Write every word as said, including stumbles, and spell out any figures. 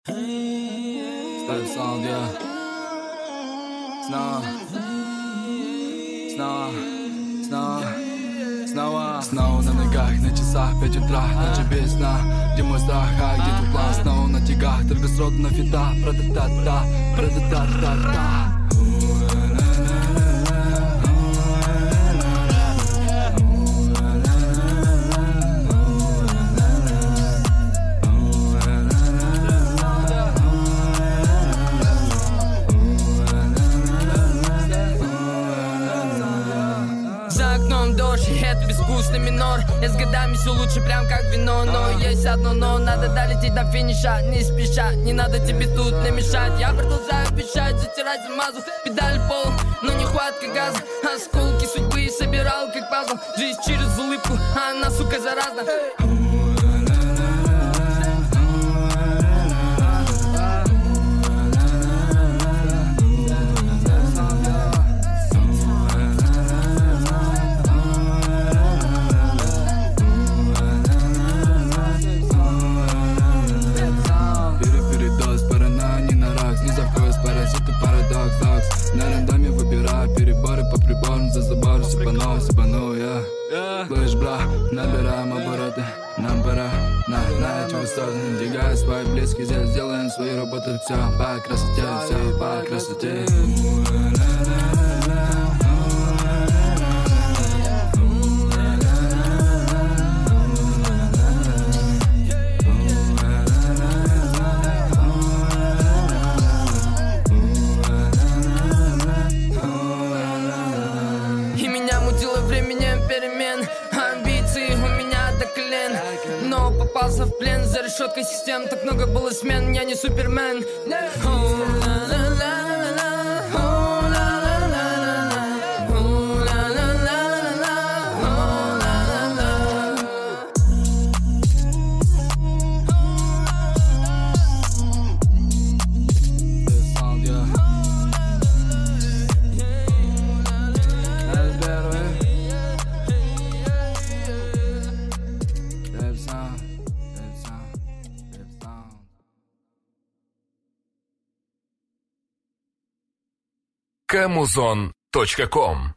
Ставь саунд, я снова, снова, снова, снова, снова на ногах, на часах пять утра, ночи без сна. Где мой страх, а где твой план? Снова на тягах, только срок на фита. Про-та-та-та, про-та-та-та-та. Это безвкусный минор. Я с годами все лучше, прям как вино. Но есть одно но, надо долететь до финиша. Не спеша, не надо тебе тут намешать. Я продолжаю пищать, затирать замазу. Педаль в пол, но не хватка газа. Осколки судьбы собирал как пазл. Жизнь через улыбку, а она, сука, заразна. На рандоме выбираю переборы по приборам. За забор сыпану, сыпану, я yeah. Слышь, бра, набираем обороты. Нам пора на, на эти высоты. Двигая свои близкие, здесь сделаем свои работы. Все по красоте, все по красоте. Амбиции у меня до колен, но попался в плен. За решеткой систем так много было смен. Я не супермен. Камузон точка ком